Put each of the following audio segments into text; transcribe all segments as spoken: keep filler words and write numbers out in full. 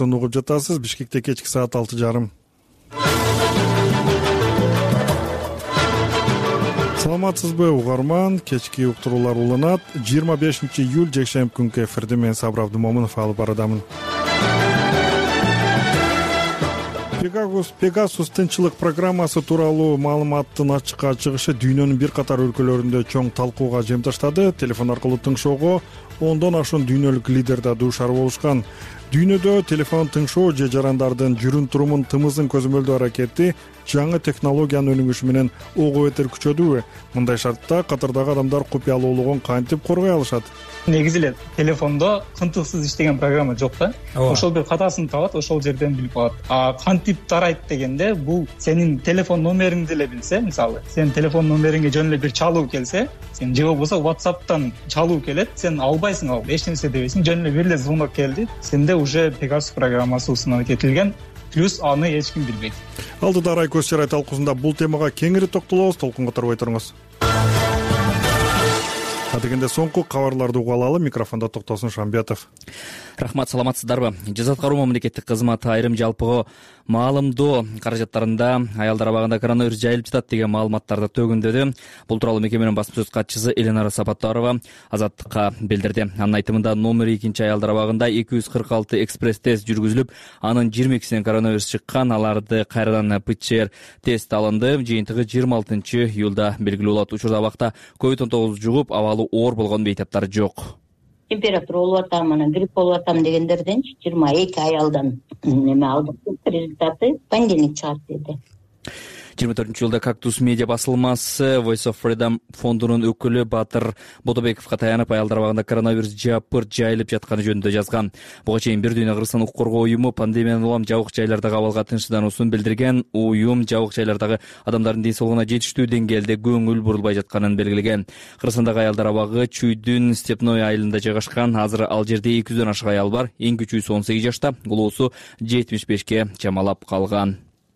угуп жатасыз. Бишкекте кечки саат алты жарым. Саламатсызбы угарман? Кечки уктуруулар уланат. жыйырма бешинчи июль жекшемби күнкү эфирде мен Сабыр Абдымомунов алып барадамын. Пегасус Пегасус тынчылык программасы тууралуу маалыматтын ачыкка чыгышы дүйнөнүн бир катар өлкөлөрүндө чоң талкууга жем таштады. Телефон аркылуу тыңшоого ондон ашуун дүйнөлүк лидер да дуушар болушкан. Дүйнөдө телефон тыңшоо же жарандардын жүрүн турумун тымызын көзөмөлдөө аракети жаңы технологиянын өнүгүшү менен ого бетер күчөдүбү? Мындай шартта катардагы адамдар купуялуулугун кантип коргой алышат? Негизи эле телефондо кынтыксыз иштеген программа жок да. Ошол бир катасын табат, ошол жерден билип алат. А кантип тарайт дегенде, бул сенин телефон номериңди эле билсе, мисалы, сенин телефон номериңе жөн эле бир чалуу келсе, сен же болбосо WhatsApp'тан чалуу келет, сен албайсың, ал эч нерсе дебейсиң, жөн эле бир эле звонок келди, сенде уже Pegasus программасы установ этилген, плюс аны эч ким билбейт. Алдыда Арай көз чарай талкуусунда бул темага кеңири токтолобуз, толкунга тарбай туруңуз. Адегенде соңку кабарларды угуп алалы. Микрофондо Токтосун Шамбетов. Рахмат, саламатсыздарбы? Жаза аткаруу мамлекеттик кызматы айрым жалпыга маалымдоо каражаттарында аялдар абагында коронавирус жайылып жатат деген маалыматтарды төгүндөдү. Бул тууралуу мекеменин басма сөз катчысы Эленара Сапаттарова Азаттыкка билдирди. Анын айтымында номер экинчи аялдар абагында эки жүз кырк алты экспресс тест жүргүзүлүп, анын жыйырма экисинен коронавирус чыккан. Аларды кайрадан ПЦР тест алынды. Жыйынтыгы жыйырма алтынчы июлда белгилүү болот. Учурда абакта ковид он тогуз жугуп, абалы оор болгон бейтаптар жок. Температура болуп атам, анан грипп болуп атам дегендерден жыйырма эки аялдан неме алдык. Результаты понедельник чыгат деди. жыйырма төртүнчү жылда Кактус медиа басылмасы Voice of Freedom фондунун өкүлү Батыр Бодобековго таянып, аялдар абагында коронавирус жапыр жайылып жатканы жөнүндө жазган. Буга чейин Бир дүйнө Кыргызстан укук коргоо уюму пандемиянын улам жабык жайлардагы абалга тынчсыздануусун билдирген. Уюм жабык жайлардагы адамдардын ден соолугуна жетиштүү деңгээлде көңүл бурулбай жатканын белгилеген. Кыргызстандагы аялдар абагы Чүйдүн Степной айылында жайгашкан. Азыр ал жерде эки жүздөн ашык аял бар. Эң кичүүсү он сегиз жашта, улуусу жетимиш бешке чамалап калган.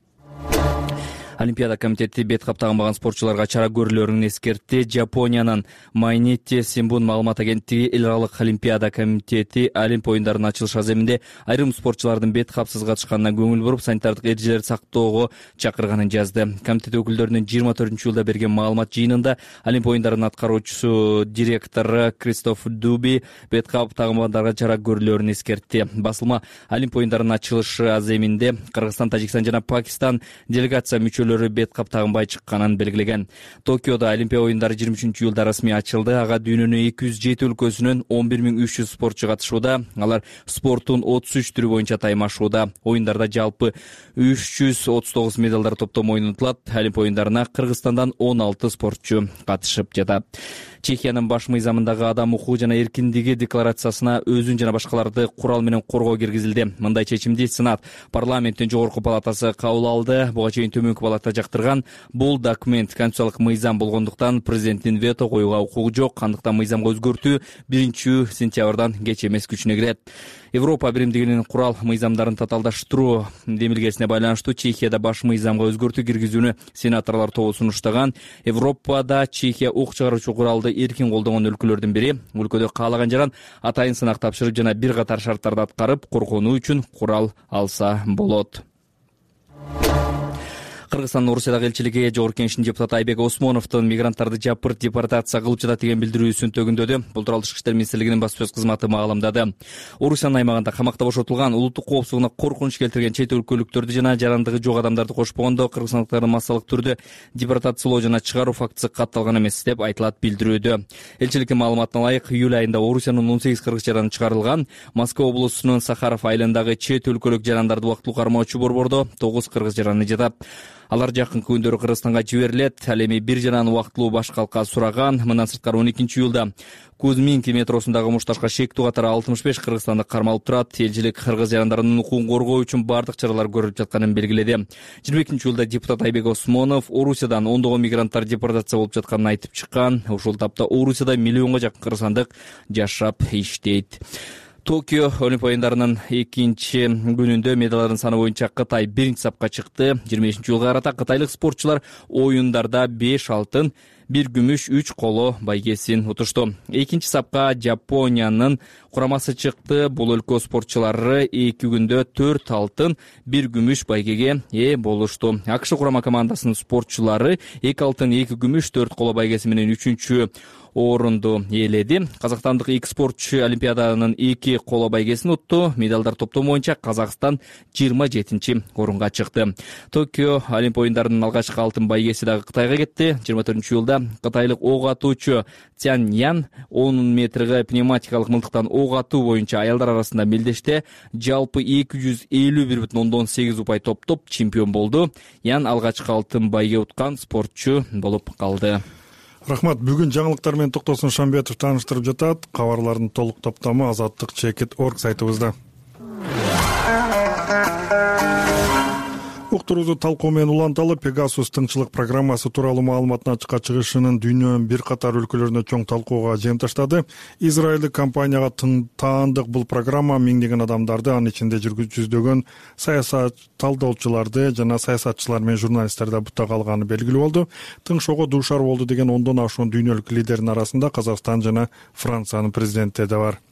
Олимпиада комитети бет каптаган спортчуларга чара көрүлөрүн эскертти. Жапониянын Майнетти Симбун маалымат агенттиги эл аралык Олимпиада комитети Олимп оюндарынын ачылыш аземинде айрым спортчулардын бет капсыз катышканына көңүл буруп, санитардык эрежелерди сактоого чакырганын жазды. Комитет өкүлдөрүнүн жыйырма төртүнчү жылда берген маалымат жыйынында Олимп оюндарынын аткаруучусу директору Кристоф Дуби бет каптагандарга чара көрүлөрүн эскертти. Басылма Олимп оюндарынын ачылышы аземинде Кыргызстан, Тажикстан жана Пакистан делегация мүчөлөрү бет каптагынбай чыкканын белгилеген. Токиодо Олимпия оюндары жыйырма үчүнчү июлда расмий ачылды. Ага дүйнөнүн эки жүз жети өлкөсүнөн он бир миң үч жүз спортчу катышууда. Алар спорттун отуз үч түрү боюнча таймашууда. Оюндарда жалпы үч жүз отуз тогуз медалдар топтому ойнотулат. Олимп оюндарына Кыргызстандан он алты спортчу катышып жатат. Чехиянын баш мыйзамындагы адам укугу жана эркиндиги декларациясына өзүн жана башкаларды курал менен коргоо киргизилди. Мындай чечимди Сенат парламенттин жогорку палатасы кабыл алды. Буга чейин төмөнкү палата жактырган. Бул документ конституциялык мыйзам болгондуктан президенттин вето коюуга укугу жок. Андыктан мыйзамга өзгөртүү биринчи сентябрдан кеч эмес күчүнө кирет. Европа биримдигинин курал мыйзамдарын татаалдаштыруу демилгесине байланыштуу Чехияда баш мыйзамга өзгөртүү киргизүүнү сенаторлор тобу сунуштаган. Европада Чехия ук чыгаруучу куралды эркин колдогон өлкөлөрдүн бири. Өлкөдө каалаган жаран атайын сынак тапшырып жана бир катар шарттарды аткарып, коргонуу үчүн курал алса болот. Кыргызстандын Орусиядагы элчилиги Жогорку Кеңештин депутаты Айбек Осмоновдун мигранттарды жапырт депортация кылып жатат деген билдирүүсүн төгүндөдү. Бул тууралуу Тышкы иштер министрлигинин басма сөз кызматы маалымдады. Орусиянын аймагында камакта бошотулган, улуттук коопсуздугуна коркунуч келтирген чет өлкөлүктөрдү жана жарандыгы жок адамдарды кошпогондо кыргызстандыктарды массалык түрдө депортациялоо жана чыгаруу фактысы катталган эмес деп айтылат билдирүүдө. Элчиликтин маалыматына ылайык, июль айында Орусиянын он сегиз кыргыз жараны чыгарылган. Москва облусунун Сахаров айылындагы чет өлкөлүк жарандарды убактылуу кармоочу борбордо тогуз кыргыз жараны жатат. Алар жакынкы күндөрү Кыргызстанга жиберилет. Ал эми бир жараны убактылуу башкалка сураган. Мындан сырткары он экинчи июлда Кузьминки метросундагы мушташка шектүү катары алтымыш беш кыргызстандык кармалып турат. Элчилик кыргыз жарандарынын укугун коргоо үчүн бардык чаралар көрүлүп жатканын белгиледи. жыйырма экинчи июлда депутат Айбек Осмонов Орусиядан ондогон мигранттар депортация болуп жатканын айтып чыккан. Ушул тапта Орусияда миллионго жакын кыргызстандык жашап иштейт. Токио Олимп оюндарынын экинчи күнүндө медалдардын саны боюнча Кытай биринчи сапка чыкты. жыйырма бешинчи жылга карата кытайлык спортчулар оюндарда беш алтын, бир күмүш үч коло байгесин утушту. Экинчи сапка Жапониянын курамасы чыкты. Бул өлкө спортчулары эки күндө төрт алтын, бир күмүш байгеге ээ болушту. АКШ курама командасынын спортчулары эки алтын, эки күмүш, төрт коло байгеси менен үчүнчү орунду ээледи. Казакстандык эки спортчу Олимпиаданын эки коло байгесин утту. Медалдар топтому боюнча Казакстан жыйырма жетинчи орунга чыкты. Токио Олимп оюндарынын алгачкы алтын байгеси дагы Кытайга кетти. жыйырма төртүнчү июлда кытайлык ок атуучу Цян Ян он метрге пневматикалык мылтыктан ок атуу боюнча аялдар арасында мелдеште жалпы эки жүз элүү бир бүтүн ондон сегиз упай топтоп чемпион болду. Ян алгачкы алтын байге уткан спортчу болуп калды. Рахмат. Бүгүн жаңылыктар менен Токтосун Шамбетов тааныштырып жатат. Кабарлардын толук топтому азаттык чекит точка орг сайтыбызда. Уктурубузду талкуу менен уланталы. Pegasus тынччылык программасы тууралуу маалыматтын ачыкка чыгышынын дүйнөнүн бир катар өлкөлөрүндө чоң талкууга жем таштады. Израилдик компанияга таандык бул программа миңдеген адамдарды, анын ичинде жүздөгөн саясат талдоочуларды жана саясатчылар менен журналисттерди бутага алганы белгилүү болду. Тыңшоого дуушар болду деген ондон ашуун дүйнөлүк лидердин арасында Казакстан жана Франциянын президенттери да бар.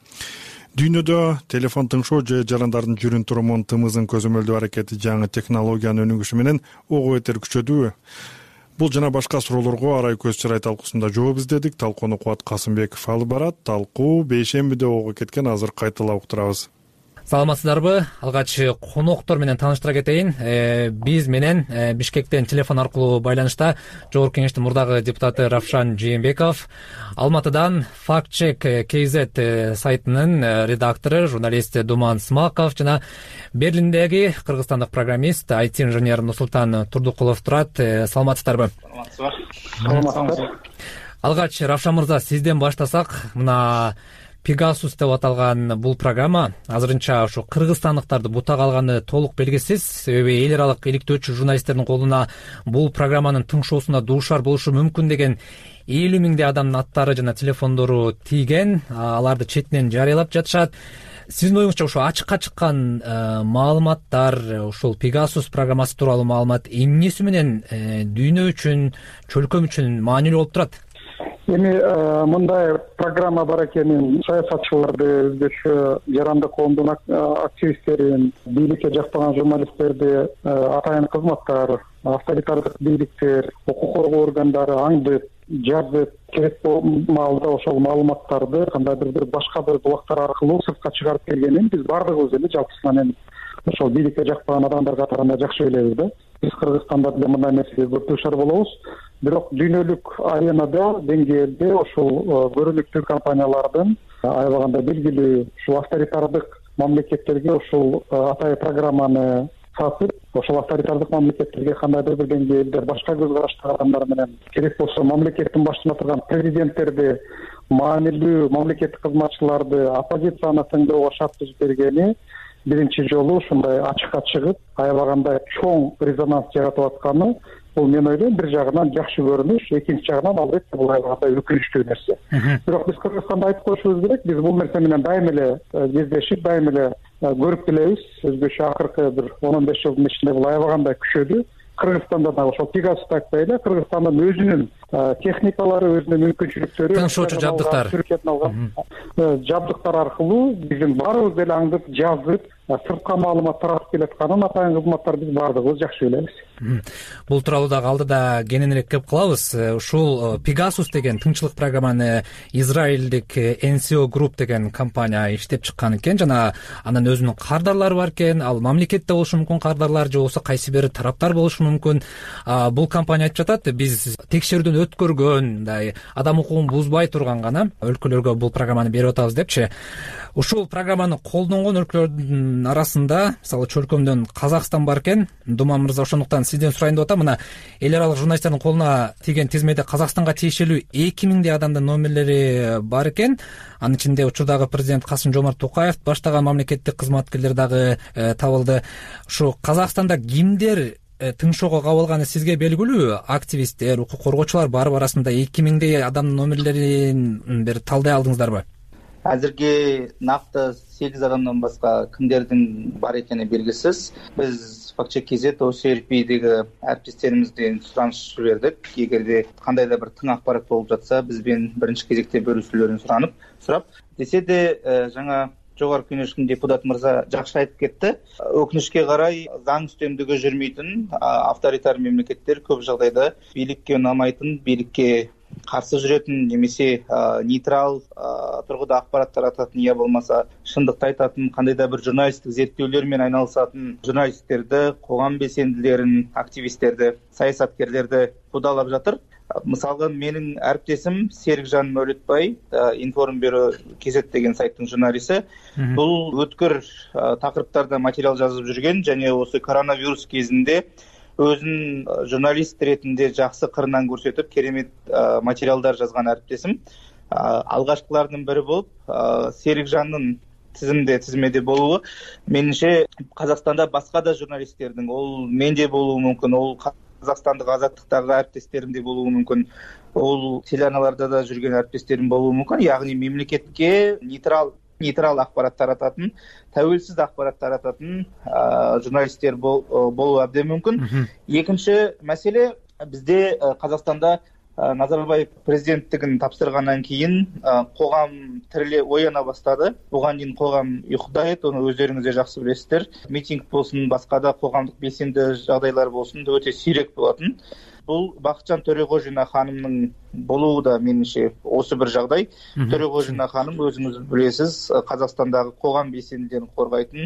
Дүйнөдө телефон тыңшоо же жарандардын жүрүн турумун тымызын көзөмөлдөө аракети жаңы технологиянын өнүгүшү менен ого бетер күчөдүбү? Бул жана башка суроолорго арай көз чырай талкуусунда жооп издедик. Талкууну Кубат Касымбеков алып барат. Талкуу бейшембиде ого кеткен, азыр кайталап уктурабыз. Саламатсыздарбы? Алгач коноктор менен тааныштыра кетейин. Э, биз менен э, Бишкектен телефон аркылуу байланышта Жогорку Кеңештин мурдагы депутаты Равшан Жээнбеков, Алматыдан Фактчек кей зет э, сайтынын э, редактору, журналист Думан Смаков жана Берлиндеги кыргызстандык программист, ай ти инженер Нурсултан Турдукулов турат. Э, саламатсыздарбы? Саламатсыздар. Алгач Равшан мырза, сизден баштасак, мына Pegasus деп аталган бул программа азырынча ушу кыргызстандыктарды бутага алганы толук белгисиз. Себеби эл аралык иликтөөчү журналисттердин колуна бул программанын тыңшоосуна дуушар болушу мүмкүн деген элүү миңдей адамдын аттары жана телефондору тийген. Аларды четинен жарыялап жатышат. Сиздин оюңузча ушу ачыкка чыккан маалыматтар, ушул Pegasus программасы тууралуу маалымат эмнеси менен дүйнө үчүн, чөлкөм үчүн маанилүү болуп турат? Эми мындай программа бар экенин саясатчыларды, өзгөчө жарандык коомдун активисттерин, бийликке жакпаган журналисттерди, атайын кызматтар, авторитардык бийликтер, укук коргоо органдары аңдып, жазып, керек маалда ошол маалыматтарды кандайдыр бир башка бир булактар аркылуу сыртка чыгарып келгенин биз бардыгыбыз эле жалпысынан ошол бийликке жакпаган адамдар катарында жакшы билебиз да. Биз Кыргызстанда деле мындай нерсеге көп дуушар болобуз. Бирок дүйнөлүк аренада, деңгээлде ошол көрүнүктүү компаниялардын аябаганда белгилүү ушул авторитардык мамлекеттерге ушул атай программаны сатып, ошол авторитардык мамлекеттерге кандайдыр бир деңгээлде башка көз караштагы адамдар менен, керек болсо мамлекеттин башында турган президенттерди, маанилүү мамлекеттик кызматчыларды, оппозицияны тыңдоого шарт түзүп бергени биринчи жолу ушундай ачыкка чыгып, аябаганда чоң резонанс жаратып атканы бул мен ойлойм бир жагынан жакшы көрүнүш, экинчи жагынан албетте бул аябаганда өкүнүчтүү нерсе. Бирок биз Кыргызстанда айтып коюшубуз керек, биз бул нерсе менен дайым эле кездешип, дайым эле көрүп келебиз. Өзгөчө акыркы бир он он беш жылдын ичинде бул аябаганда күчөдү. Кыргызстанда да ошол Pegasus айтпай эле, Кыргызстандын өзүнүн техникалары, өзүнүн мүмкүнчүлүктөрү, тыңшоочу жабдыктар, жабдыктар аркылуу биздин баарыбыз эле аңдып, жазып, сыртка маалымат таратып келатканын атайын кызматтар биз бардыгыбыз жакшы билебиз. Бул тууралуу дагы алдыда кененирээк кеп калабыз. Ушул Pegasus деген тыңчылык программаны израилдик эн си о Group деген компания иштеп чыккан экен жана анын өзүнүн кардарлары бар экен. Ал мамлекетте болушу мүмкүн кардарлар же болбосо кайсы бир тараптар болушу мүмкүн. Бул компания айтып жатат, биз текшерүүдөн өткөргөн, мындай адам укугун бузбай турган гана өлкөлөргө бул программаны берип атабыз депчи. Ушул программаны колдонгон өлкөлөрдүн арасында, мисалы чөлкөмдөн Казакстан бар экен. Думан мырза, ошондуктан сизден сурайын деп атам. Мына эл аралык журналисттердин колуна тийген тизмеде Казакстанга тиешелүү эки миңдей адамдын номерлери бар экен. Анын ичинде учурдагы президент Касым-Жомарт Токаев баштаган мамлекеттик кызматкерлер дагы э, табылды. Ушу Казакстанда кимдер тыңшоого кабылганы сизге белгилүү? Активисттер, укук коргоочулар бар арасында эки миңдей адамдын номерлерин бир талдай алдыңыздарбы? Азырге накты сегиз адамдан башка кимдердин бар экени белгисиз. Биз факт чек кз ОСРПдеги әріптестерімізден сұраныс жібердік. Егерде кандайда бир тың акпарат болуп жатса, бизбен биринчи кезекте бөлүшүүлөрүн суранып, сурап. Десе де жаңа жогорку кеңештин депутаты мырза жакшы айтып кетти. Өкүнүчкө карай заң үстөмдүгү жүрмөйтүн авторитар мемлекеттер көп жагдайда бийликке унамайтын, бийликке каршы жүрөтүн немесе нейтрал тургуда акпарат тарататын, я болмаса шындыкты айтатын, кандайда бир журналисттик зерттөөлөр менен айналышатын журналисттерди, коом белсендилерин, активисттерди, саясаткерлерди будалап жатыр. Мисалга менин әріптесім Серикжан Мөлөтбай, Информ Бюро кз деген сайттын журналисти, бул өткөр такырыптарда материал жазып жүрген және осы коронавирус кезинде өзүн журналист ретинде жакшы кырынан көрсөтүп, керемет материалдар жазган әріптесим. Алгачкылардын бири болуп, Серикжандын тизимде тизмеде болуу менимче Казакстанда башка да журналисттердин, ол менде болуу мүмкүн, ол Казакстандык азаттыктагы әріптестеримде болуу мүмкүн, ол телеарналарда да жүрген әріптестерим болуу мүмкүн. Яғни мемлекетке нейтрал нейтрал акпарат тарататын, тәуелсиз акпарат тарататын журналисттер болуу абдан мүмкүн. Экинчи маселе, бизде Казакстанда Назарбаев президенттигин тапшыргандан кийин коом тириле ояна баштады. Буга чейин коом уйкудайт, ону өздөрүңүз да жакшы билесиздер. Митинг болсун, башка да коомдук белсенди жагдайлар болсун, өтө сейрек болотун. Бул Бакытжан Төрөгожина ханымдын болуу да менимче осы бир жагдай. Төрөгожина ханым, өзүңүз билесиз, Казакстандагы коом белсендилерин коргойтун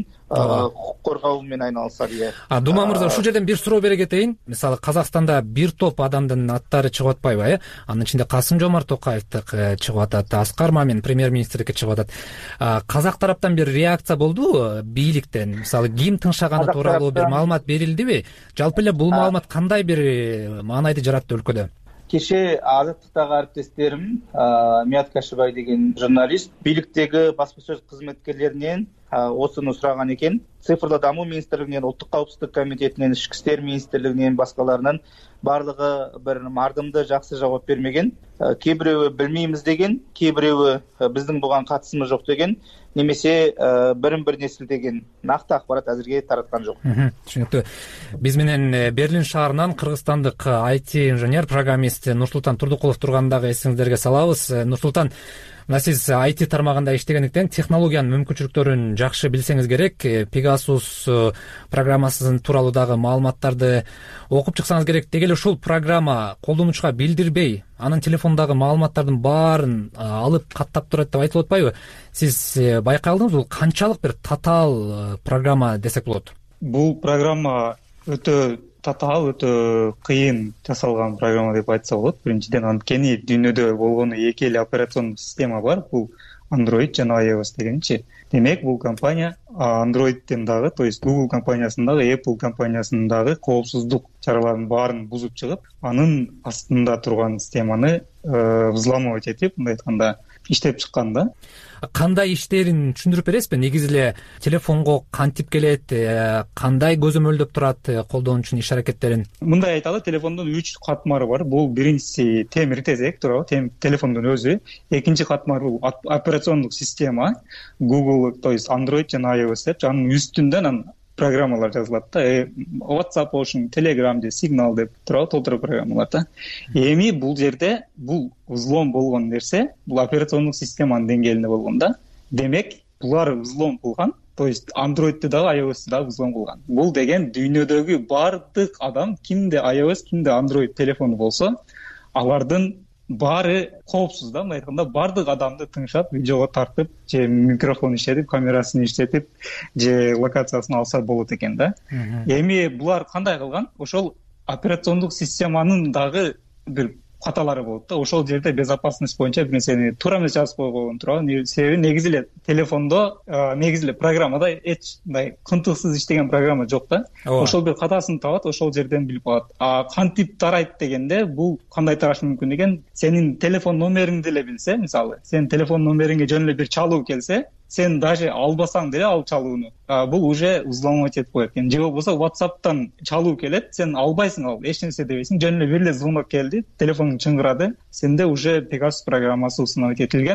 коргоо менен айналышат. А Дума мырза, ушул жерден бир суроо бере кетейин. Мисалы Казакстанда бир топ адамдын аттары чыгып атпайбы, э? Анын ичинде Касым Жомарт Токаевдики чыгып атат, Аскар Мамин премьер-министрдики чыгып атат. Казак тараптан бир реакция болдубу бийликтен? Мисалы ким тыңшаганы тууралуу бир маалымат берилдиби? Жалпы эле бул маалымат кандай бир маанайды жаратты өлкөдө? Кеше азаттыктагы әріптестерім Мият Кашыбай деген журналист бийликтеги баспа сөз кызметкерлеринен осуну сураган экен. Цифрлы дамуу министрлигинен, Улуттук каупсуздук комитетинен, Ички иштер министрлигинен, башкаларынан барлыгы бир мардымды жакшы жооп бермеген. Кээ бирөө билмеймиз деген, кээ бирөө биздин буга катысымыз жок деген, немесе бирин бир несилдеген накты акпарат азырге тараткан жок. Түшүнүктүү. Биз менен Берлин шаарынан кыргызстандык ай ти инженер, программист Нурсултан Турдукулов тургандагы эсиңиздерге салабыз. Нурсултан, мына сиз ай ти тармагында иштегендиктен технологиянын мүмкүнчүлүктөрүн жакшы билсеңиз керек. Pegasus программасы тууралуу дагы маалыматтарды окуп чыксаңыз керек. Деги эле ушул программа колдонуучуга билдирбей, анын телефондагы маалыматтардын баарын алып каттап турат деп айтылып атпайбы? Сиз байкай алдыңызбы, бул канчалык бир татаал программа десек болот? Бул программа өтө татаал, өтө кыйын жасалган программа деп айтса болот. Биринчиден, анткени дүйнөдө болгону эки эле операциондук система бар. Бул Android жана iOS дегенчи. Демек, бул компания Android'тен дагы, то есть Google компаниясындагы, Apple компаниясындагы коопсуздук чараларын баарын бузуп чыгып, анын астында турган системаны взламывать этип, мындай айтканда, иштеп чыккан да. Кандай иштерин түшүндүрүп бересизби? Негизи эле телефонго кантип келет, кандай көзөмөлдөп турат колдонуучунун иш аракеттерин? Мындай айталы, телефондун үч катмары бар. Бул биринчиси темир тезек, туурабы, телефондун өзү. Экинчи катмар бул операциондук система, Google, то есть Android жана iOS деп, анын үстүндөн программалар жазылат да. WhatsApp болушун, Telegram же Signal деп турабы, толтура программалар да. Эми бул жерде бул взлом болгон нерсе, бул операциондук системанын деңгээлинде болгон да. Демек, булар взлом кылган, то есть Android'ти дагы, iOS'ти дагы взлом кылган. Бул деген дүйнөдөгү бардык адам, кимде iOS, кимде Android телефону болсо, алардын баары коопсуз да, мындай айтканда, бардык адамды тыңшап, видеого тартып, же микрофон иштетип, камерасын иштетип, же локациясын алса болот экен да. Эми булар кандай кылган? Ошол операциондук системанын дагы бир каталары болот да. Ошол жерде безопасность боюнча бир нерсени туура эмес жазып койгон турабы. Себеби негизи эле телефондо, негизи эле программада эч мындай кынтыксыз иштеген программа жок да. Ошол бир катасын табат, ошол жерден билип алат. А кантип тарайт дегенде, бул кандай тарашы мүмкүн деген, сенин телефон номериңди эле билсе, мисалы, сенин телефон номериңе жөн эле бир чалуу келсе, сен даже албасаң деле ал чалууну, бул уже взломать этип коет экен. Же болбосо WhatsApp'тан чалуу келет, сен албайсың ал, эч нерсе дебейсиң, жөн эле бир эле звонок келди, телефонуң чыңгырады, сенде уже Pegasus программасы установить этилген,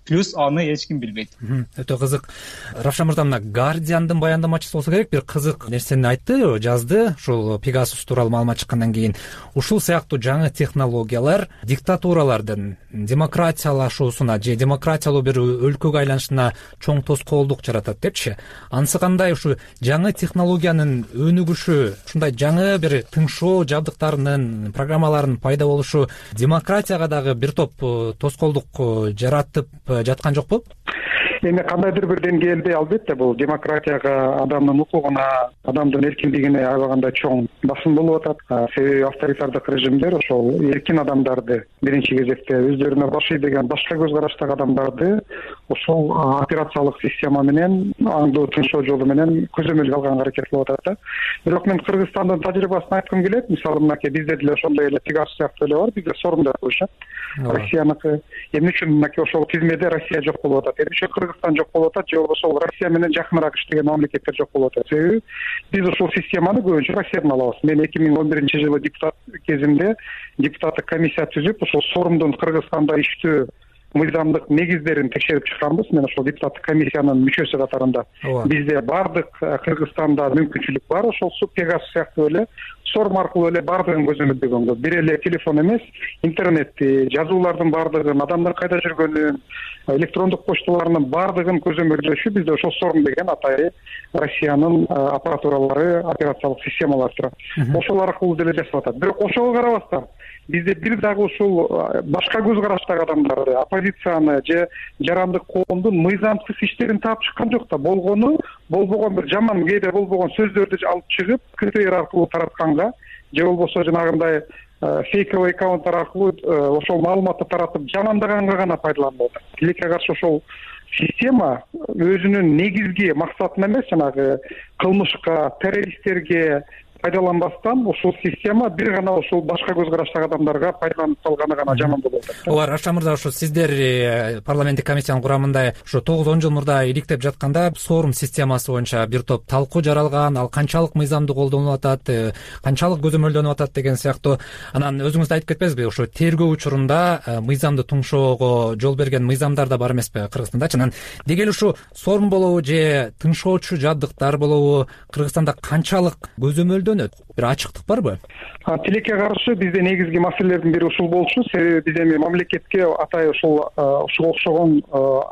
плюс аны эч ким билбейт. Өтө кызык. Равшан мырза, мына Guardian'дын баяндамачысы болсо керек, бир кызык нерсени айтты, жазды. Ушул Pegasus тууралуу маалымат чыккандан кийин ушул сыяктуу жаңы технологиялар диктатуралардын демократиялашуусуна же демократиялуу бир өлкөгө айланышына чоң тоскоолдук жаратат депчи. Анысы кандай ушу жаңы технологиянын өнүгүшү, ушундай жаңы бир тыңшоо жабдыктарынын, программаларынын пайда болушу демократияга дагы бир топ тоскоолдук жаратып жаткан жокпу? Эми кандайдыр бир деңгээлде албетте бул демократияга, адамдын укугуна, адамдын эркиндигине аябаганда чоң басым болуп атат. Себеби авторитардык режимдер ошол эркин адамдарды биринчи кезекте өздөрүнө башый деген башка көз караштагы адамдарды ошол операциялык система менен, аңдуу тынчоо жолу менен көзөмөлгө алганга аракет кылып атат да. Бирок мен Кыргызстандын тажрыйбасын айткым келет. Мисалы, мынакей бизде деле ошондой эле Pegasus сыяктуу эле бар. Бизде сорум деп коюшат. Россияныкы. Эмне үчүн мынакей ошол тизмеде Россия жок болуп атат? Эмне үчүн Кыргызстан жок болуп атат, же болбосо Россия менен жакыныраак иштеген мамлекеттер жок болуп атат? Себеби биз ушул системаны көбүнчө Россиядан алабыз. Мен эки миң он биринчи жылы депутат кезимде депутаттык комиссия түзүп, ошол сорумдун Кыргызстанда иштөө мыйзамдык негиздерин текшерип чыкканбыз. Мен ошол депутаттык комиссиянын мүчөсү катарында. Бизде бардык Кыргызстанда мүмкүнчүлүк бар. Ошол Pegasus сыяктуу эле сорум аркылуу эле бардыгын көзөмөлдөгөнгө, бир эле телефон эмес, интернетти, жазуулардын бардыгын, адамдын кайда жүргөнүн, электрондук почталарынын бардыгын көзөмөлдөшү бизде ошол сорум деген атайы Россиянын аппаратуралары, операциялык системалары турат. Ошол аркылуу деле жасап атат. Бирок ошого карабастан бизде бир дагы ушул башка көз караштагы адамдарды, оппозицияны же жарандык коомдун мыйзамсыз иштерин таап чыккан жок да. Болгону болбогон бир жаман, кээде болбогон сөздөрдү алып чыгып, КТР аркылуу таратканга, же болбосо жанагындай фейковый аккаунттар аркылуу ошол маалыматты таратып жамандаганга гана пайдаланылат. Тилекке каршы ошол система өзүнүн негизги максатына эмес, жанагы кылмышка, террористтерге пайдаланбастан ушул система бир гана ушул башка көз караштагы адамдарга пайдаланып калганы гана жаман болуп атат. Ооба, Равшан мырза, ушу сиздер парламенттик комиссиянын курамында ушу тогуз он жыл мурда иликтеп жатканда сорум системасы боюнча бир топ талкуу жаралган, ал канчалык мыйзамдуу колдонулуп атат, канчалык көзөмөлдөнүп атат деген сыяктуу. Анан өзүңүз да айтып кетпесизби, ушу тергөө учурунда мыйзамдуу тыңшоого жол берген мыйзамдар да бар эмеспи Кыргызстандачы? Анан деги эле ушу сорум болобу же тыңшоочу жабдыктар болобу Кыргызстанда канчалык көзөмөлдө бир ачыктык барбы? Тилекке каршы бизде негизги маселелердин бири ушул болчу. Себеби биз эми мамлекетке атай ушул ушуга окшогон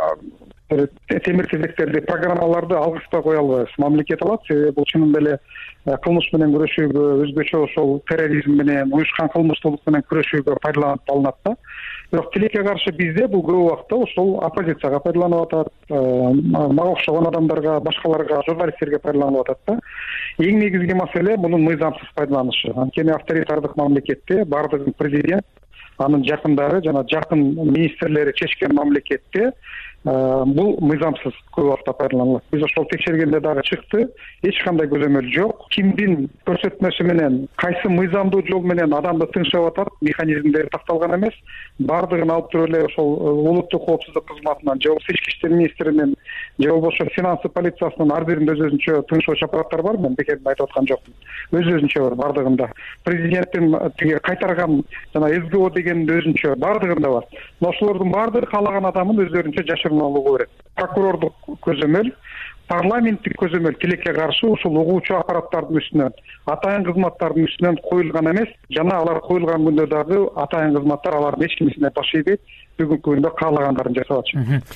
темир тизектерди, программаларды алгыстабай кое албайбыз. Мамлекет алат, себеби бул чынында эле кылмыш менен күрөшүүгө, өзгөчө ошол терроризм менен, уюшкан кылмыштуулук менен күрөшүүгө пайдаланып алынат да. Бирок тилекке каршы бизде бул көп убакта ошол оппозицияга пайдаланып атат, мага окшогон адамдарга, башкаларга, журналисттерге пайдаланып атат да. Эң негизги маселе мунун мыйзамсыз пайдаланышы. Анткени авторитардык мамлекетте бардыгын президент, анын жакындары жана жакын министрлери чечкен мамлекетте бул мыйзамсыз көп убакта пайдаланылат. Биз ошол текшергенде дагы чыкты, эч кандай көзөмөл жок. Кимдин көрсөтмөсү менен, кайсы мыйзамдуу жол менен адамды тыңшап атат, механизмдери такталган эмес. Бардыгын алып туруп эле ошол улуттук коопсуздук кызматынан, же болбосо ички иштер министринин, же болбосо финансы полициясынын ар биринде өз өзүнчө тыңшоочу аппараттар бар. Мен бекерден айтып аткан жокмун. Өз өзүнчө бар бардыгында. Президенттин тиги кайтарган жана СГО деген өзүнчө бардыгында бар. Ошолордун бардыгы каалаган адамын өздөрүнчө жашырып алууга берет. Прокурордук көзөмөл, парламенттик көзөмөл тилекке каршы ушул угуучу аппараттардын үстүнөн, атайын кызматтардын үстүнөн коюлган эмес, жана алар коюлган күндө дагы атайын кызматтар алардын эч кимисине баш ийбейт, бүгүнкү күндө каалагандарын жасап атышат.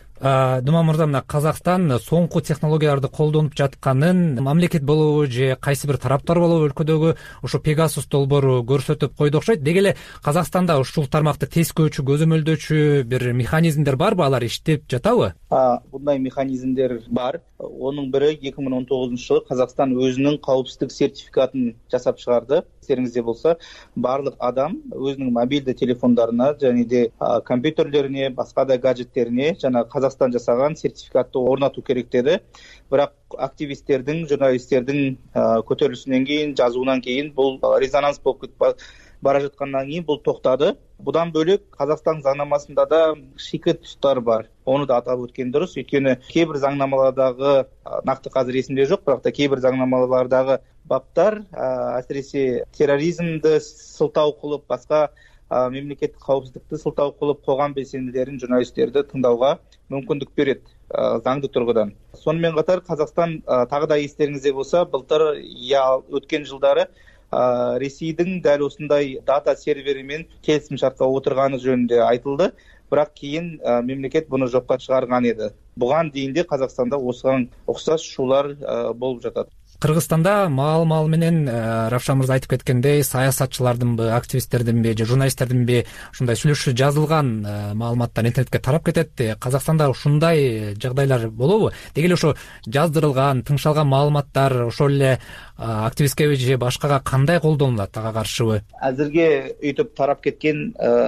Думан мырза, мына Казакстан соңку технологияларды колдонуп жатканын мамлекет болобу же кайсы бир тараптар болобу өлкөдөгү ушу Pegasus долбоору көрсөтүп койду окшойт. Деги эле Казакстанда ушул тармакты тескөөчү, көзөмөлдөөчү бир механизмдер барбы? Алар иштеп жатабы? Мындай механизмдер бар. Онун бири эки миң он тогузунчу жылы Казакстан өзүнүн коопсуздук сертификатын жасап чыгарды. Эстериңизде болсо, барлык адам өзүнүн мобилдүү телефондарына және де компьютерлерине, башка да гаджеттерине жана Казакстан жасаган сертификатты орнатуу керек деди. Бирок активисттердин, журналисттердин көтөрүлүшүнөн кийин, жазуунан кийин бул резонанс болуп бара жаткандан кийин бул токтады. Будан бөлөк Казакстан заңнамасында да шийке туштар бар. Ону да атап өткөн дурус. Өйткөнү кээ бир заңнамалардагы, накты азыр эсимде жок, бирок да кээ бир заңнамалардагы баптар, асиресе терроризмди сылтау кылып, башка мемлекеттик коопсуздукты сылтоо кылып койгон белсендилерин, журналисттерди тыңдауга мүмкүндүк берет заңдуу тургудан. Сонун катар Казакстан тагы да эстериңизде болсо, былтыр өткөн жылдары Ресейдин дал ушундай дата сервери менен келисим шартка отурганы жөнүндө айтылды. Бирок кийин мемлекет буну жокко чыгарган эди. Буга дейин де Казакстанда осуга окшош шуулар болуп жатат. Кыргызстанда маал-маал менен Равшан мырза айтып кеткендей, саясатчылардынбы, активисттердинби же журналисттердинби ушундай сүйлөшүү жазылган маалыматтар интернетке тарап кетет. Казакстанда ушундай жагдайлар болобу? Деги эле ошо жаздырылган, тыңшалган маалыматтар ошол эле активисткеби же башкага кандай колдонулат, ага каршыбы? Азырге өйтүп тарап кеткен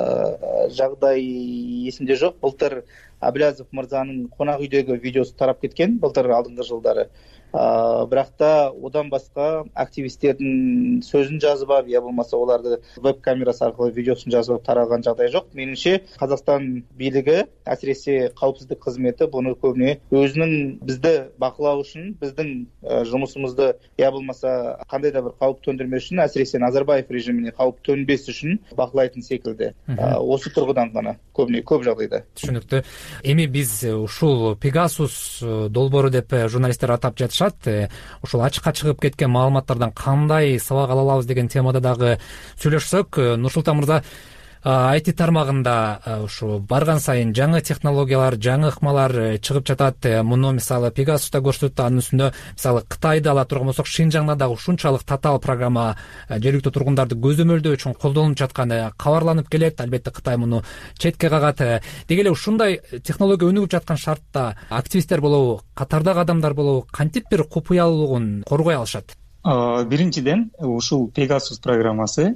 жагдай эсимде жок. Былтыр Абилязов мырзанын конак үйдөгү видеосу тарап кеткен, былтыр алдыңкы жылдары. Бирок да одан башка активисттердин сөзүн жазып, я болмаса оларды веб камерасы аркылуу видеосун жазып таралган жагдай жок. Менимче Казакстан бийлиги, асиресе коопсуздук кызмети буну көбүнө өзүнүн бизди бакылоо үчүн, биздин жумушубузду я болмаса кандай да бир кауп төндүрмөш үчүн, асиресе Назарбаев режимине кауп төнбөс үчүн бакылайтын секилди. Осы тургудан гана көбүнө көп жагдайда. Түшүнүктүү. Эми биз ушул Пегасус долбоору деп журналисттер атап жатышат. Ушул ачыкка чыгып кеткен маалыматтардан кандай сабак ала алабыз деген темада дагы сүйлөшсөк, Нурсултан мырза, ай ти тармагында ушу барган сайын жаңы технологиялар, жаңы ыкмалар чыгып жатат. Муну мисалы Пегасуста көрсөтүп, анын үстүндө мисалы Кытайды ала турган болсок, Шинжаңда дагы ушунчалык татаал программа жергиликтүү тургундарды көзөмөлдөө үчүн колдонулуп жатканы кабарланып келет. Албетте Кытай муну четке кагат. Деги эле ушундай технология өнүгүп жаткан шартта активисттер болобу, катардагы адамдар болобу, кантип бир купуялуулугун коргой алышат? Биринчиден, ушул Пегасус программасы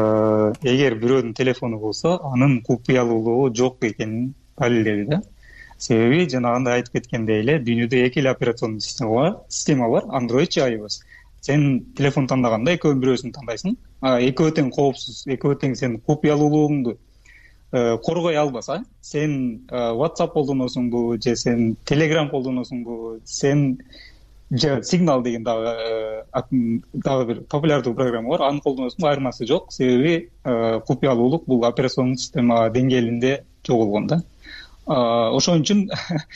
эгер бирөөнүн телефону болсо, анын купуялуулугу жок экенин далилдеди да. Себеби жанагындай айтып кеткендей эле, дүйнөдө эки эле операционный система бар, Android же iOS. Сен телефон тандаганда экөөнүн бирөөсүн тандайсың. Экөө тең коопсуз, экөө тең сенин купуялуулугуңду коргой албаса, сен WhatsApp колдоносуңбу же сен Telegram колдоносуңбу, сен же Signal деген дагы дагы бир популярдуу программа бар, аны колдоносуң, айырмасы жок. Себеби купуялуулук бул операционный система деңгээлинде жоголгон да. Ошон үчүн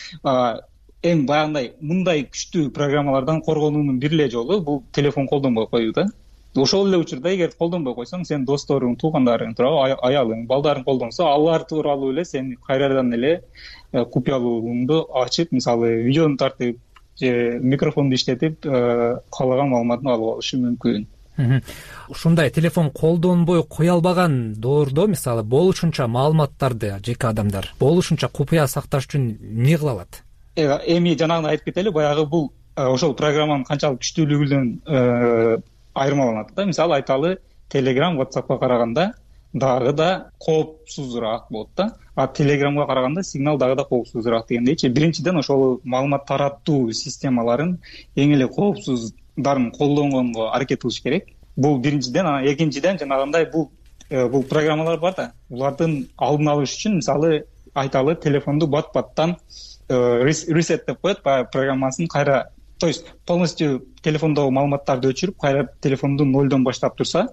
эми баягындай мындай күчтүү программалардан коргонуунун бир эле жолу бул телефон колдонбой коюу да. Ошол эле учурда эгер колдонбой койсоң, сен досторуң, туугандарың тууралуу, аялың, балдарың колдонсо, алар тууралуу эле сен кайрадан эле купуялуулугуңду ачып, мисалы видеону тартып же микрофонду иштетип, каалаган маалыматты алып алышы мүмкүн. Ушундай телефон колдонбой кое албаган доордо, мисалы, болушунча маалыматтарды жеке адамдар болушунча купуя сакташ үчүн эмне кыла алат? Эми жанагындай айтып кетели, баягы бул ошол программанын канчалык күчтүүлүгүнөн айырмаланат да. Мисалы айталы, Telegram, WhatsAppка караганда дагы да коопсузураак болот да. А Telegramга караганда Signal дагы да коопсузураак дегендейчи. Биринчиден ошол маалымат тараттуу системаларын эң эле коопсуздарын колдонгонго аракет кылыш керек. Бул биринчиден, анан экинчиден жанагындай бул бул программалар бар да. Булардын алдын алыш үчүн, мисалы, айталы, телефонду бат-баттан ресет деп коет, программасын кайра, то есть полностью телефондогу маалыматтарды өчүрүп, кайра телефонду нолдон баштап турса,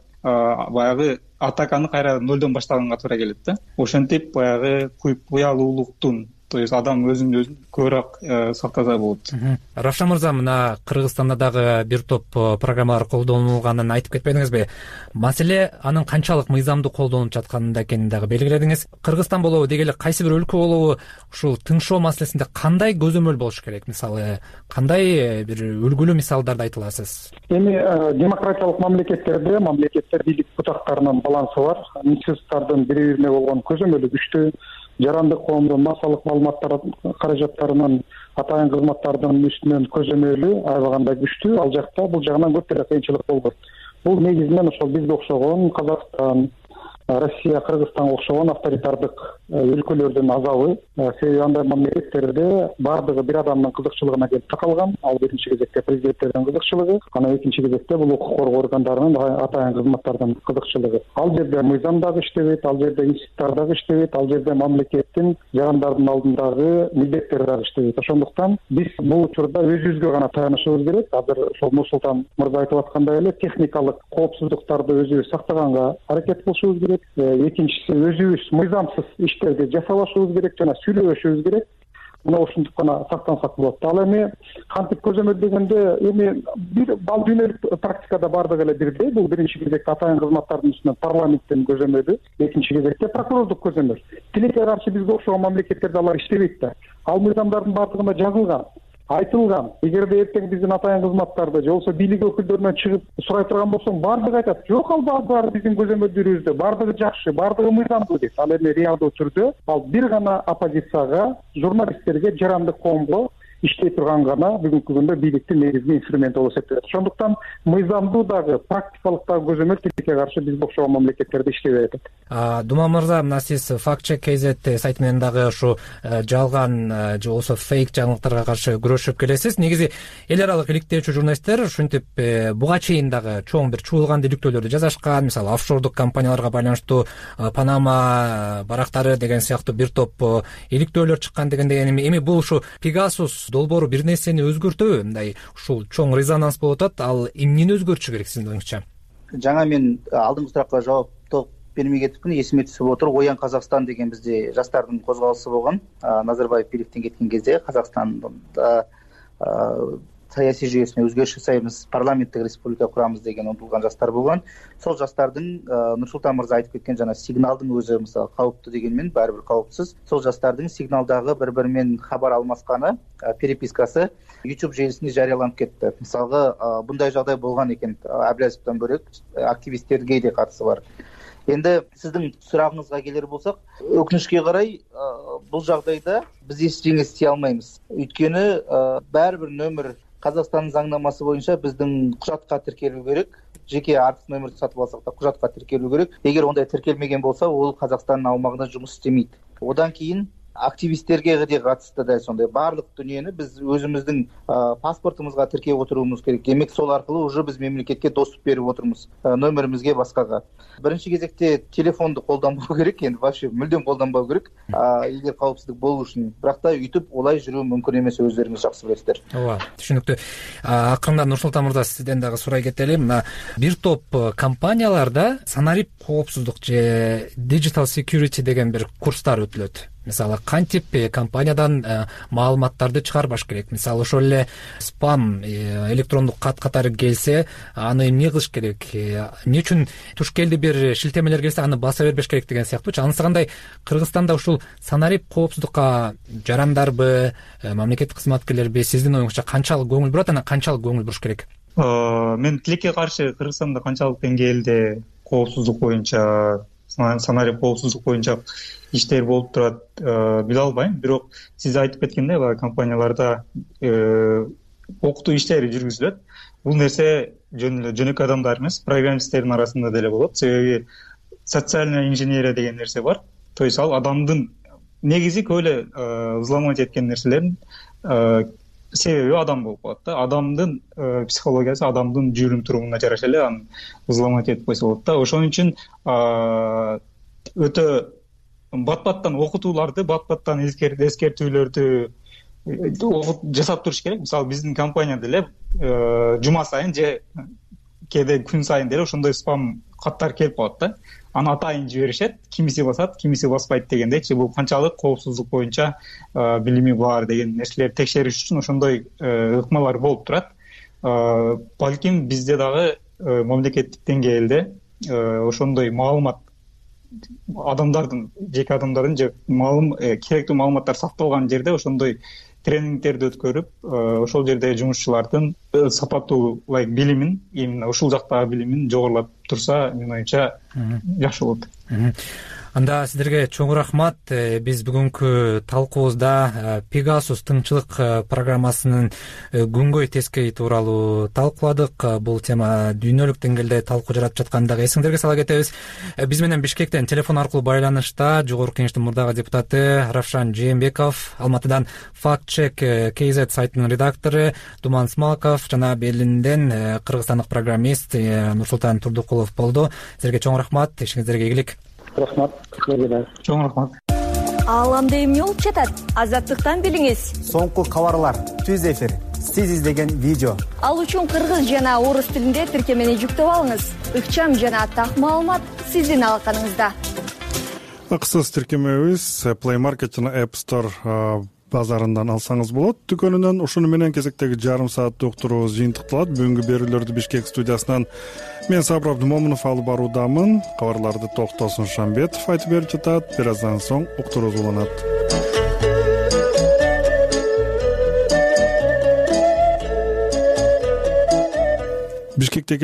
баягы атаканы кайра нолдон баштаганга туура келет да. Ошентип баягы купуялуулуктун, то есть адам өзүн өзүн көбүрөөк сактаса болот. Равшан мырза, мына Кыргызстанда дагы бир топ программалар колдонулганын айтып кетпедиңизби? Маселе анын канчалык мыйзамдуу колдонулуп жатканында экенин дагы белгиледиңиз. Кыргызстан болобу, деги эле кайсы бир өлкө болобу, ушул тыңшоо маселесинде кандай көзөмөл болуш керек? Мисалы, кандай бир үлгүлүү мисалдарды айта аласыз? Эми демократиялык мамлекеттерде мамлекеттер бийлик бутактарынын балансы бар. Институттардын бири-бирине болгон көзөмөлү күчтүү. Жарандык коомдун массалык маалыматтар каражаттарынын атайын кызматтардын үстүнөн көзөмөлү аябагандай күчтүү. Ал жакта бул жагынан көп деле кыйынчылык болбойт. Бул негизинен ошол бизге окшогон Казакстан, Россия, Кыргызстанга окшогон авторитардык өлкөлөрдүн азабы. Себеби андай мамлекеттерде бардыгы бир адамдын кызыкчылыгына келип такалган. Ал биринчи кезекте президенттердин кызыкчылыгы, анан экинчи кезекте бул укук коргоо органдарынын атайын кызматтардын кызыкчылыгы. Ал жерде мыйзам дагы иштебейт, ал жерде институттар дагы иштебейт, ал жерде мамлекеттин жарандардын алдындагы милдеттери дагы иштебейт. Ошондуктан биз бул учурда өзүбүзгө гана таянышыбыз керек. Азыр ошол Нурсултан мырза айтып аткандай эле техникалык коопсуздуктарды өзүбүз сактаганга аракет кылышыбыз керек. керек. Экинчиси өзүбүз мыйзамсыз иштерди жасабашыбыз керек жана сүйлөбөшүбүз керек. Мына ушинтип гана сактансак болот. Ал эми кантип көзөмөлдөгөндө эми бир бал дүйнөлүк практикада баардыгы эле бирдей. Бул биринчи кезекте атайын кызматтардын үстүнөн парламенттин көзөмөлү, экинчи кезекте прокурордук көзөмөл. Тилекке каршы бизге окшогон мамлекеттерде алар иштебейт да. Ал мыйзамдардын баардыгында жазылган, айтылган. Эгерде эртең биздин атайын кызматтарды же болбосо бийлик өкүлдөрүнөн чыгып сурай турган болсоң, баардыгы айтат, жок ал баары биздин көзөмөлдөрүбүздө, баардыгы жакшы, баардыгы мыйзамдуу дейт. Ал эми реалдуу түрдө ал бир гана оппозицияга, журналисттерге, жарандык коомго иштей турган гана бүгүнкү күндө бийликтин негизги инструменти болуп эсептелет. Ошондуктан мыйзамдуу дагы, практикалык дагы көзөмөл тилекке каршы бизге окшогон мамлекеттерде иштебей атат. Думан мырза, мына сиз факт чек кз сайты менен дагы ушу жалган же болбосо фейк жаңылыктарга каршы күрөшүп келесиз. Негизи эл аралык иликтөөчү журналисттер ушинтип буга чейин дагы чоң бир чуулган иликтөөлөрдү жазышкан. Мисалы, офшордук компанияларга байланыштуу Панама барактары деген сыяктуу бир топ иликтөөлөр чыккан дегенде, эми бул ушу Pegasus долбоору бир нерсени өзгөртөбү? Мындай ушул чоң резонанс болуп атат. Ал эмнени өзгөртүшү керек сиздин оюңузча? Жаңа мен алдыңкы суракка жооп толук бермей кетипмин. Эсиме түшүп отур. Оян Казакстан деген бизде жаштардын козголосу болгон. Назарбаев бийликтен кеткен кезде Казакстанда саясий жүйөсүнө өзгөрүш жасайбыз, парламенттик республика курамыз деген умтулган жаштар болгон. Сол жаштардын Нурсултан мырза айтып кеткен жана сигналдын өзү мисалы кауптуу дегенмен баары бир кауіпсіз. Сол жаштардын сигналдагы бири-бири менен кабар алмасканы, перепискасы YouTube желисинде жарыяланып кетти. Мисалга мындай жагдай болгон экен. Аблязовдон бөлөк активисттерге де катысы бар. Энди сиздин сурагыңызга келер болсак, өкүнүчкө карай бул жагдайда биз эчтене истей албайбыз. Өйткөнү баары бир нөмүр Казакстандын заңнамасы боюнча биздин кужатка тиркелүү керек. Жеке артык нөмүрдү сатып алсак да кужатка тиркелүү керек. Эгер ондай тиркелмеген болсо, ол Казакстандын аумагында жумуш иштемейт. Одан кийин активисттерге де катысты да сондай баардык дүнүйөнү биз өзүбүздүн паспортубузга тиркеп отуруубуз керек. Демек сол аркылуу уже биз мамлекетке доступ берип отурмуз, нөмүрүбүзгө башкага. Биринчи кезекте телефонду колдонбоо керек, энди вообще мүлдем колдонбоо керек. Эгер кауіпсіздік болуу үчүн. Бирок да үйтүп олай жүрүү мүмкүн эмес, өздөрүңүз жакшы билесиздер. Ооба, түшүнүктүү. Акырында Нурсултан мырза, сизден дагы сурай кетели. Мына бир топ компанияларда санарип коопсуздук же digital security деген бир курстар өтүлөт. Мисалы, кантип компаниядан маалыматтарды чыгарбаш керек? Мисалы, ошол эле спам электрондук кат катары келсе, аны эмне кылыш керек? Эмне үчүн туш келди бир шилтемелер келсе, аны баса бербеш керек деген сыяктуучу. Анысы кандай Кыргызстанда ушул санарип коопсуздукка жарандарбы, мамлекеттик кызматкерлерби сиздин оюңузча канчалык көңүл бурат, анан канчалык көңүл буруш керек? Мен тилекке каршы Кыргызстанда канчалык деңгээлде коопсуздук боюнча, санарип коопсуздук боюнча иштер болуп турат, биле албайм. Бирок сиз айтып кеткендей, баягы компанияларда окутуу иштери жүргүзүлөт. Бул нерсе жөн эле жөнөкөй адамдар эмес, программисттердин арасында деле болот. Себеби социальная инженерия деген нерсе бар. То есть ал адамдын негизи көп эле взломать эткен нерселердин себеби адам болуп калат да. Адамдын психологиясы, адамдын жүрүм турумуна жараша эле аны взломать этип койсо болот да. Ошон үчүн өтө бат-баттан окутууларды, бат-баттан эскертүүлөрдү жасап туруш керек. Мисалы, биздин компанияда эле жума сайын же кээде күн сайын деле ошондой спам каттар келип калат да. Аны атайын жиберишет, кимиси басат, кимиси баспайт дегендейчи. Бул канчалык коопсуздук боюнча билими бар деген нерселерди текшериш үчүн ошондой ыкмалар болуп турат. Балким бизде дагы мамлекеттик деңгээлде ошондой маалымат адамдардын, жеке адамдардын же маалым керектүү маалыматтар сакталган жерде ошондой тренингтерди өткөрүп, ошол жерде жумушчулардын сапаттуу билимин, именно ушул жактагы билимин жогорулап турса, менин оюмча жакшы болот. Анда сиздерге чоң рахмат. Биз бүгүнкү талкуубузда Pegasus тыңчылык программасынын күнгөй тескей тууралуу талкууладык. Бул тема дүйнөлүк деңгээлде талкуу жаратып жаткандыгы эсиңдерге сала кетебиз. Биз менен Бишкектен телефон аркылуу байланышта Жогорку Кеңештин мурдагы депутаты Равшан Жээнбеков, Алматыдан Fact Check kz сайтынын редактору Думан Смаков жана Берлинден кыргызстандык программист Нурсултан Турдукулов болду. Сиздерге чоң рахмат. Ишиңиздерге ийгилик. Рахмат. Чоң рахмат. Ааламда эмне болуп жатат? Азаттыктан билиңиз. Соңку кабарлар, түз эфир, сиз издеген видео. Ал үчүн кыргыз жана орус тилинде тиркемени жүктөп алыңыз. Ыкчам жана так маалымат сиздин алаканыңызда. Акысыз тиркемебиз Play Market жана App Store базарынан алсаңыз болот. Дүкөнүнөн ушуну менен кезектеги жарым сааттык уктуруубуз жыйынтыкталат. Бүгүнкү берүүлөрдү Бишкек студиясынан мен Сабыр Абдымомунов алып баруудамын. Кабарларды Токтосун Шамбетов айтып берип жатат. Бир аздан соң уктуруубуз уланат. Бишкектеги